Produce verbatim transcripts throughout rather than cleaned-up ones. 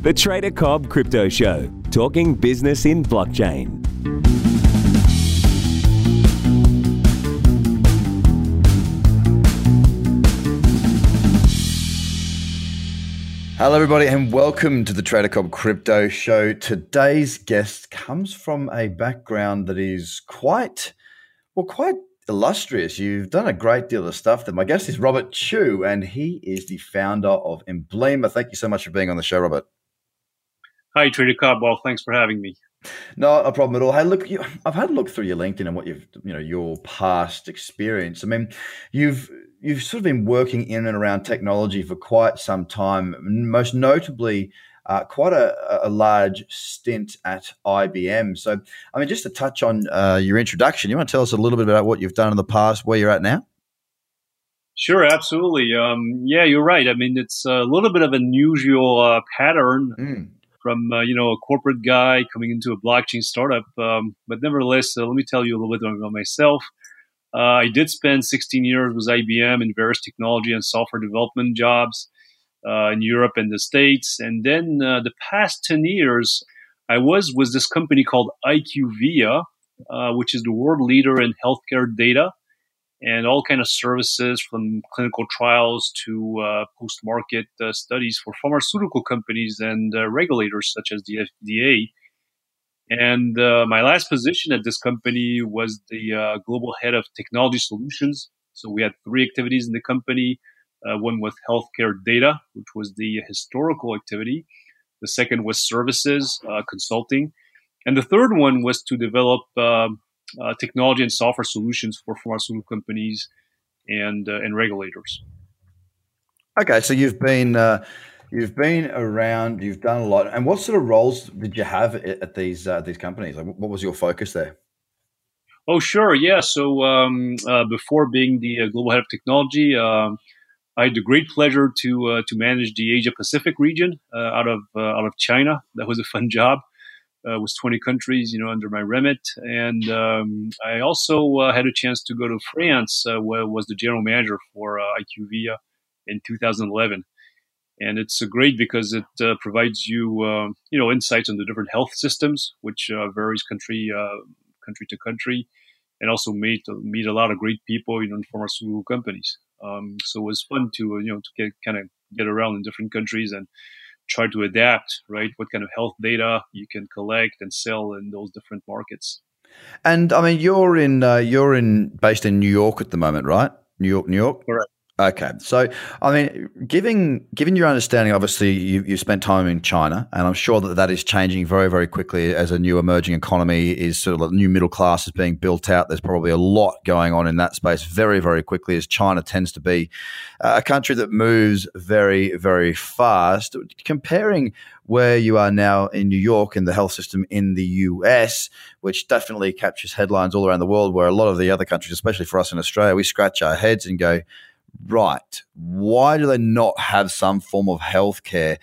The Trader Cobb Crypto Show, talking business in blockchain. Hello, everybody, and welcome to the Trader Cobb Crypto Show. Today's guest comes from a background that is quite, well, quite illustrious. You've done a great deal of stuff there. My guest is Robert Chew, and he is the founder of Emblema. Thank you so much for being on the show, Robert. Hi, Trader Cobb. Well, thanks for having me. No, no problem at all. Hey, look, you, I've had a look through your LinkedIn and what you've, you know, your past experience. I mean, you've you've sort of been working in and around technology for quite some time. Most notably, uh, quite a, a large stint at I B M. So, I mean, just to touch on uh, your introduction, you want to tell us a little bit about what you've done in the past, where you're at now? Sure, absolutely. Um, yeah, you're right. I mean, it's a little bit of an unusual uh, pattern. Mm. From, uh, you know, a corporate guy coming into a blockchain startup. Um, but nevertheless, uh, let me tell you a little bit about myself. Uh, I did spend sixteen years with I B M in various technology and software development jobs uh, in Europe and the States. And then uh, the past ten years, I was with this company called IQVIA, uh, which is the world leader in healthcare data and all kind of services from clinical trials to uh, post-market uh, studies for pharmaceutical companies and uh, regulators such as the F D A. And uh, my last position at this company was the uh, global head of technology solutions. So we had three activities in the company. Uh, one was healthcare data, which was the historical activity. The second was services, uh, consulting. And the third one was to develop uh, Uh, technology and software solutions for pharmaceutical companies and uh, and regulators. Okay, so you've been uh, you've been around, you've done a lot. And what sort of roles did you have at, at these uh, these companies? Like, what was your focus there? Oh, sure, yeah. So um, uh, before being the uh, global head of technology, um, I had the great pleasure to uh, to manage the Asia Pacific region uh, out of uh, out of China. That was a fun job. Uh, with twenty countries, you know, under my remit. And um, I also uh, had a chance to go to France, uh, where I was the general manager for uh, IQVIA in two thousand eleven. And it's uh, great because it uh, provides you, uh, you know, insights on the different health systems, which uh, varies country uh, country to country, and also meet meet a lot of great people, you know, in pharmaceutical companies. Um, so it was fun to, you know, to get kind of get around in different countries and try to adapt, right? What kind of health data you can collect and sell in those different markets. And I mean, you're in uh, you're in based in New York at the moment, right? New York, New York. Correct. Okay, so I mean, given given your understanding, obviously you you spent time in China, and I'm sure that that is changing very very quickly as a new emerging economy is sort of a new middle class is being built out. There's probably a lot going on in that space very very quickly, as China tends to be a country that moves very very fast. Comparing where you are now in New York and the health system in the U S, which definitely captures headlines all around the world, where a lot of the other countries, especially for us in Australia, we scratch our heads and go, right, why do they not have some form of healthcare?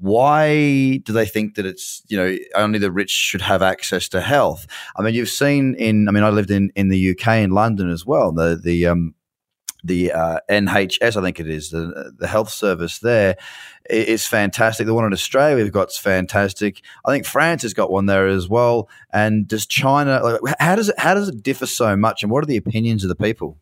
Why do they think that it's, you know, only the rich should have access to health? I mean, you've seen in, I mean, I lived in, in the U K, in London as well, the, the, um, the uh, N H S, I think it is, the, the health service there is fantastic. The one in Australia we've got is fantastic. I think France has got one there as well. And does China, like, how does it, how does it differ so much? And what are the opinions of the people?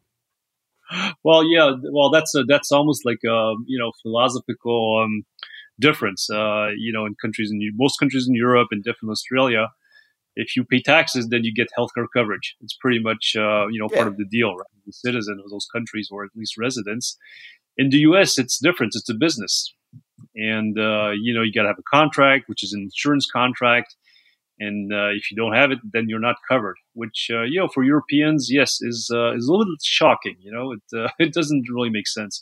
Well, yeah, well, that's a, that's almost like a, you know, philosophical um, difference. Uh, you know, in countries in most countries in Europe and definitely Australia, if you pay taxes, then you get healthcare coverage. It's pretty much uh, you know yeah. part of the deal, right? The citizen of those countries, or at least residents. In the U S, it's different. It's a business, and uh, you know you got to have a contract, which is an insurance contract. And uh, if you don't have it, then you're not covered. Which, uh, you know, for Europeans, yes, is uh, is a little bit shocking. You know, it uh, it doesn't really make sense.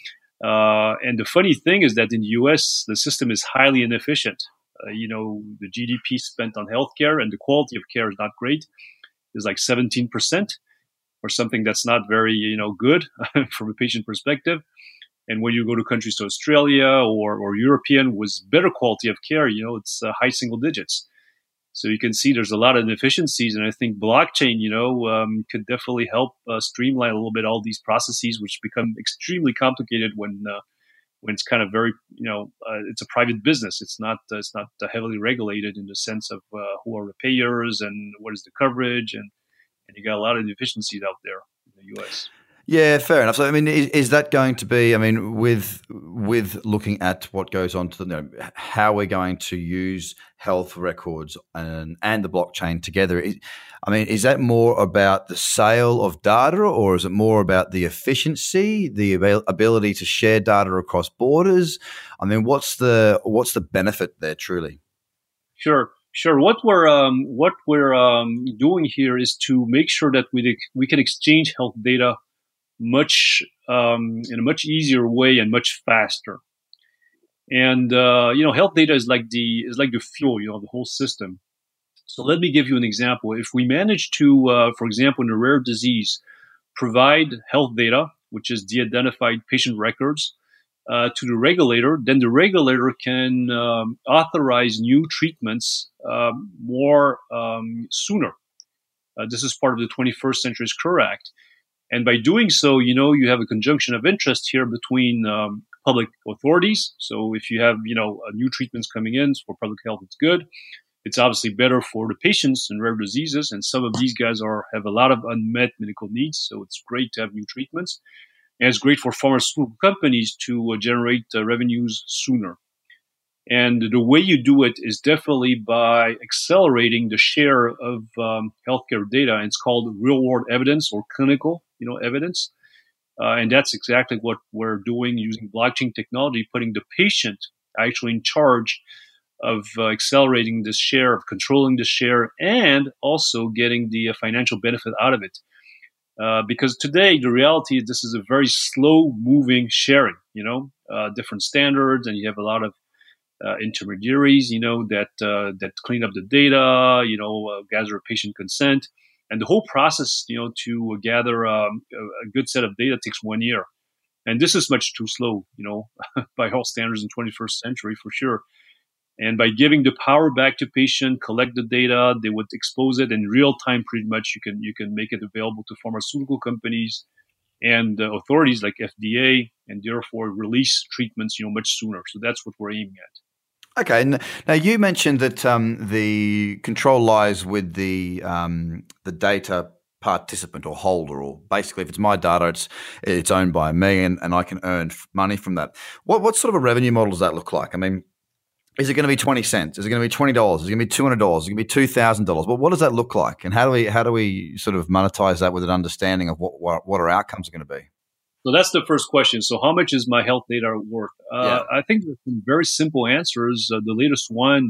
Uh, and the funny thing is that in the U S, the system is highly inefficient. Uh, you know, the G D P spent on healthcare and the quality of care is not great. It's like seventeen percent, or something that's not very, you know, good from a patient perspective. And when you go to countries to Australia or or European with better quality of care, you know, it's uh, high single digits. So you can see there's a lot of inefficiencies, and I think blockchain, you know, um, could definitely help uh, streamline a little bit all these processes, which become extremely complicated when uh, when it's kind of very, you know, uh, it's a private business. It's not uh, it's not uh, heavily regulated in the sense of uh, who are the payers and what is the coverage, and and you got a lot of deficiencies out there in the U S. Yeah, fair enough. So, I mean, is, is that going to be? I mean, with with looking at what goes on to the, you know, how we're going to use health records and and the blockchain together. Is, I mean, is that more about the sale of data, or is it more about the efficiency, the avail- ability to share data across borders? I mean, what's the what's the benefit there truly? Sure. Sure. What we're um, what we're um, doing here is to make sure that we we can exchange health data much um, in a much easier way and much faster. And uh, you know, health data is like the is like the fuel, you know, the whole system. So let me give you an example. If we manage to, uh, for example, in a rare disease, provide health data, which is de-identified patient records, uh, to the regulator, then the regulator can um, authorize new treatments uh, more um, sooner. Uh, this is part of the twenty-first Century Cure Act. And by doing so, you know, you have a conjunction of interest here between um, public authorities. So if you have, you know, uh, new treatments coming in for public health, it's good. It's obviously better for the patients in rare diseases. And some of these guys are have a lot of unmet medical needs. So it's great to have new treatments. And it's great for pharmaceutical companies to uh, generate uh, revenues sooner. And the way you do it is definitely by accelerating the share of um, healthcare data. And it's called real-world evidence or clinical, you know, evidence. Uh, and that's exactly what we're doing using blockchain technology, putting the patient actually in charge of uh, accelerating this share, of controlling the share, and also getting the uh, financial benefit out of it. Uh, because today, the reality is this is a very slow-moving sharing, you know, uh, different standards, and you have a lot of Uh, intermediaries, you know, that uh, that clean up the data, you know, uh, gather patient consent, and the whole process, you know, to gather um, a, a good set of data takes one year, and this is much too slow, you know, by all standards in twenty-first century for sure. And by giving the power back to patient, collect the data, they would expose it in real time. Pretty much, you can you can make it available to pharmaceutical companies and uh, authorities like F D A, and therefore release treatments, you know, much sooner. So that's what we're aiming at. Okay. Now you mentioned that um, the control lies with the um, the data participant or holder, or basically, if it's my data, it's it's owned by me, and, and I can earn money from that. What what sort of a revenue model does that look like? I mean, is it going to be twenty cents? Is it going to be twenty dollars? Is it going to be two hundred dollars? Is it going to be two thousand dollars? Well, what does that look like, and how do we how do we sort of monetize that with an understanding of what what, what our outcomes are going to be? So that's the first question. So how much is my health data worth? Uh, yeah. I think there's some very simple answers. Uh, the latest one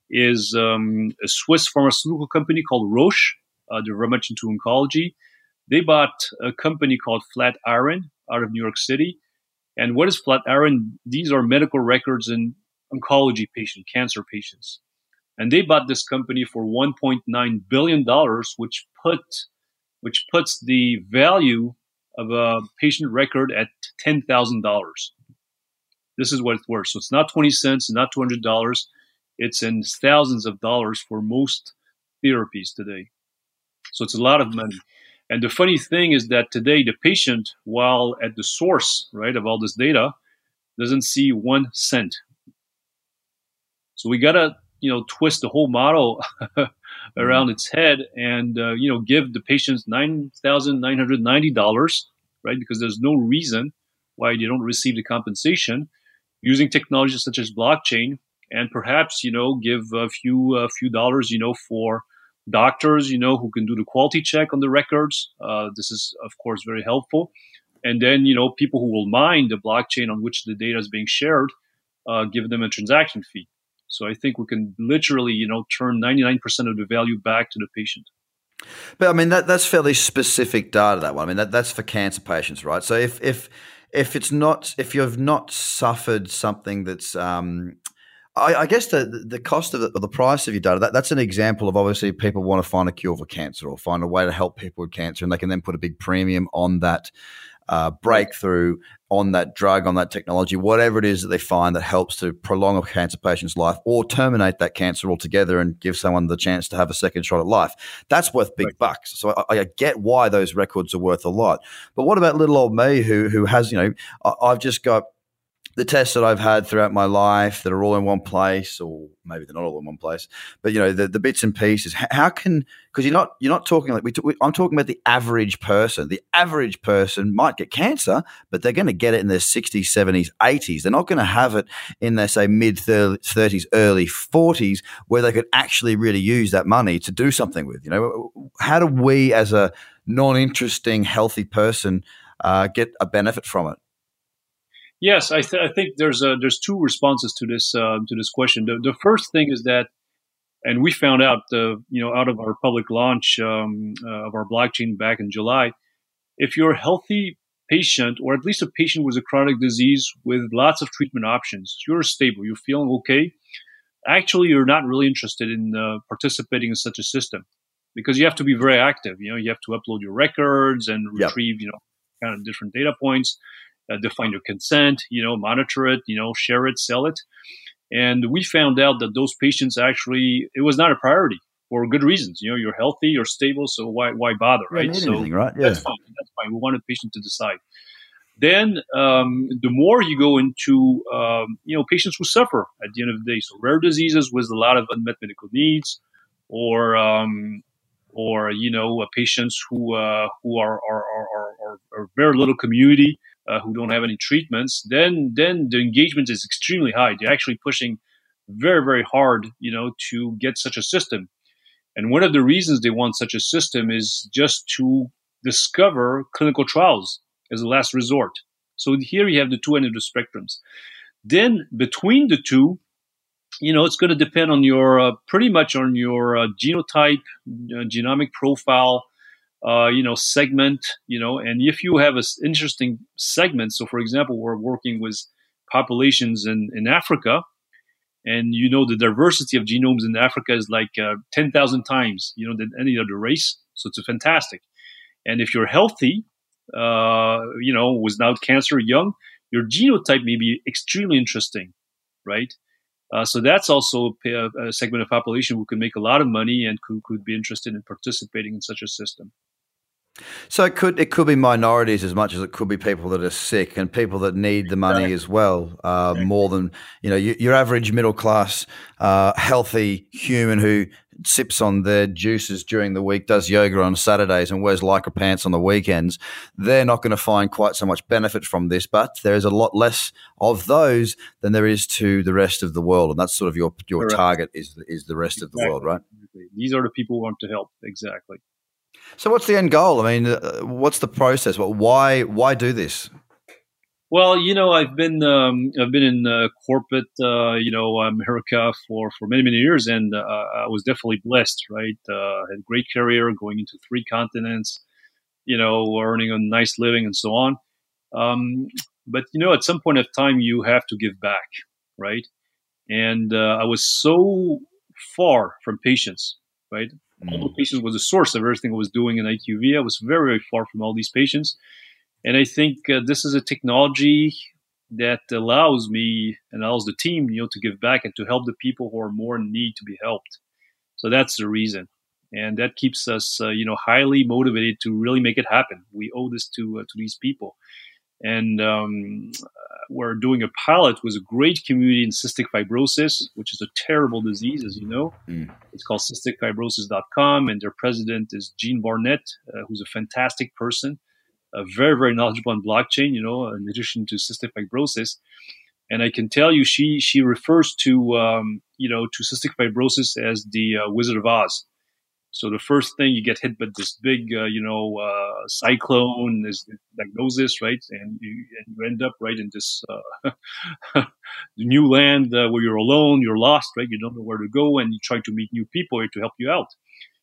is um, a Swiss pharmaceutical company called Roche. Uh, they're very much into oncology. They bought a company called Flatiron out of New York City. And what is Flatiron? These are medical records in oncology patients, cancer patients. And they bought this company for one point nine billion dollars, which put which puts the value of a patient record at ten thousand dollars. This is what it's worth. So it's not twenty cents, not two hundred dollars. It's in thousands of dollars for most therapies today. So it's a lot of money. And the funny thing is that today the patient, while at the source, right, of all this data, doesn't see one cent. So we got to, you know, twist the whole model around its head and, uh, you know, give the patients nine thousand nine hundred ninety dollars, right? Because there's no reason why they don't receive the compensation using technologies such as blockchain, and perhaps, you know, give a few, a few dollars, you know, for doctors, you know, who can do the quality check on the records. Uh, this is, of course, very helpful. And then, you know, people who will mine the blockchain on which the data is being shared, uh, give them a transaction fee. So I think we can literally, you know, turn ninety-nine percent of the value back to the patient. But I mean, that that's fairly specific data, that one. I mean, that, that's for cancer patients, right? So if if if it's not, if you've not suffered something that's, um, I, I guess the the cost of the, or the price of your data, that, that's an example of obviously people want to find a cure for cancer or find a way to help people with cancer, and they can then put a big premium on that uh, breakthrough, on that drug, on that technology, whatever it is that they find that helps to prolong a cancer patient's life or terminate that cancer altogether and give someone the chance to have a second shot at life. That's worth big right. bucks. So I, I get why those records are worth a lot. But what about little old me who who has, you know, I, I've just got the tests that I've had throughout my life that are all in one place, or maybe they're not all in one place, but you know, the, the bits and pieces, how can, because you're not, you're not talking like we, we, I'm talking about the average person. The average person might get cancer, but they're going to get it in their sixties, seventies, eighties. They're not going to have it in their, say, mid thirties, early forties, where they could actually really use that money to do something with. You know, how do we as a non-interesting, healthy person uh, get a benefit from it? Yes, I, th- I think there's a, there's two responses to this uh, to this question. The, the first thing is that, and we found out, uh, you know, out of our public launch um, uh, of our blockchain back in July, if you're a healthy patient, or at least a patient with a chronic disease with lots of treatment options, you're stable, you're feeling okay. Actually, you're not really interested in uh, participating in such a system, because you have to be very active. You know, you have to upload your records and retrieve, yep. you know, kind of different data points. Uh, define your consent, you know, monitor it, you know, share it, sell it. And we found out that those patients actually, it was not a priority for good reasons. You know, you're healthy, you're stable, so why why bother, right? Need so anything, right? Yeah. That's fine. That's fine. We want a patient to decide. Then um, the more you go into, um, you know, patients who suffer at the end of the day, so rare diseases with a lot of unmet medical needs, or um, or you know, uh, patients who uh, who are are, are are are very little community. Uh, who don't have any treatments, then then the engagement is extremely high. They're actually pushing very, very hard, you know, to get such a system. And one of the reasons they want such a system is just to discover clinical trials as a last resort. So here you have the two ends of the spectrums. Then between the two, you know, it's going to depend on your, uh, pretty much on your uh, genotype, uh, genomic profile, Uh, you know, segment, you know, and if you have an interesting segment, so for example, we're working with populations in, in Africa, and you know, the diversity of genomes in Africa is like uh, ten thousand times, you know, than any other race. So it's a fantastic. And if you're healthy, uh, you know, without cancer, young, your genotype may be extremely interesting, right? Uh, so that's also a, a segment of population who can make a lot of money and could, could be interested in participating in such a system. So it could it could be minorities as much as it could be people that are sick and people that need the money as well, uh, exactly. more than you know your, your average middle class, uh, healthy human who sips on their juices during the week, does yoga on Saturdays, and wears lycra pants on the weekends. They're not going to find quite so much benefit from this, but there is a lot less of those than there is to the rest of the world, and that's sort of your your Correct. target is is the rest exactly. of the world, right? These are the people who want to help, exactly. So what's the end goal? I mean, uh, what's the process? Well, why why do this? Well, you know, I've been um, I've been in uh, corporate, uh, you know, America for, for many many years, and uh, I was definitely blessed, right? Uh, had a great career, going into three continents, you know, earning a nice living and so on. Um, but you know, at some point of time, you have to give back, right? And uh, I was so far from patients, right? Mm. All the patients was the source of everything I was doing in I Q V. I was very very far from all these patients. And I think uh, this is a technology that allows me and allows the team, you know, to give back and to help the people who are more in need to be helped. So that's the reason, and that keeps us, uh, you know, highly motivated to really make it happen. We owe this to uh, to these people, and um, we're doing a pilot with a great community in cystic fibrosis, which is a terrible disease, as you know. Mm. It's called cystic fibrosis dot com, and their president is Jean Barnett, uh, who's a fantastic person. Uh, very, very knowledgeable on blockchain, you know, in addition to cystic fibrosis. And I can tell you, she she refers to, um, you know, to cystic fibrosis as the uh, Wizard of Oz. So the first thing you get hit by this big, uh, you know, uh, cyclone is diagnosis, right? And you, and you end up right in this uh, new land uh, where you're alone, you're lost, right? You don't know where to go, and you try to meet new people here to help you out.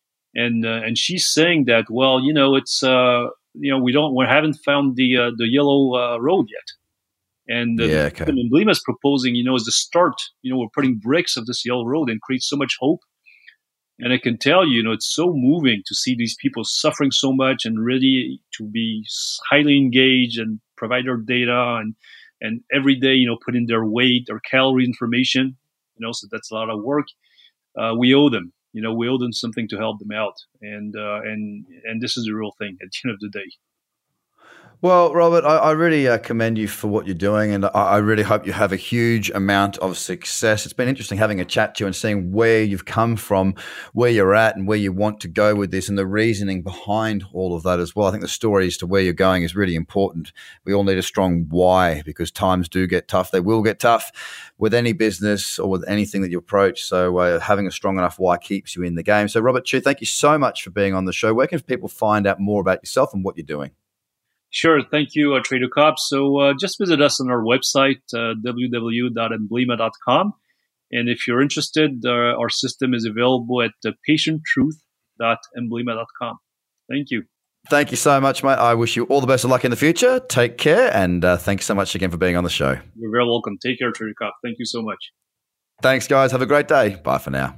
And uh, and she's saying that, well, you know, it's uh, you know, we don't, we haven't found the uh, the yellow uh, road yet. And uh, yeah, okay. Emblema is proposing, you know, as the start, you know, we're putting bricks of this yellow road and creates so much hope. And I can tell you, you know, it's so moving to see these people suffering so much and ready to be highly engaged and provide their data and and every day, you know, put in their weight, their calorie information. You know, so that's a lot of work. Uh, we owe them. You know, we owe them something to help them out, and uh, and and this is the real thing at the end of the day. Well, Robert, I, I really uh, commend you for what you're doing, and I, I really hope you have a huge amount of success. It's been interesting having a chat to you and seeing where you've come from, where you're at, and where you want to go with this, and the reasoning behind all of that as well. I think the story as to where you're going is really important. We all need a strong why, because times do get tough. They will get tough with any business or with anything that you approach. So uh, having a strong enough why keeps you in the game. So Robert Chew, thank you so much for being on the show. Where can people find out more about yourself and what you're doing? Sure. Thank you, uh, Trader Cobb. So uh, just visit us on our website, uh, w w w dot emblema dot com. And if you're interested, uh, our system is available at uh, patient truth dot emblema dot com. Thank you. Thank you so much, mate. I wish you all the best of luck in the future. Take care. And uh, thanks so much again for being on the show. You're very welcome. Take care, Trader Cobb. Thank you so much. Thanks, guys. Have a great day. Bye for now.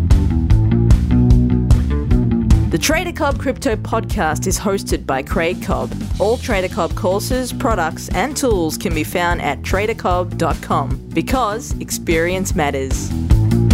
The Trader Cobb Crypto Podcast is hosted by Craig Cobb. All Trader Cobb courses, products, and tools can be found at trader cobb dot com because experience matters.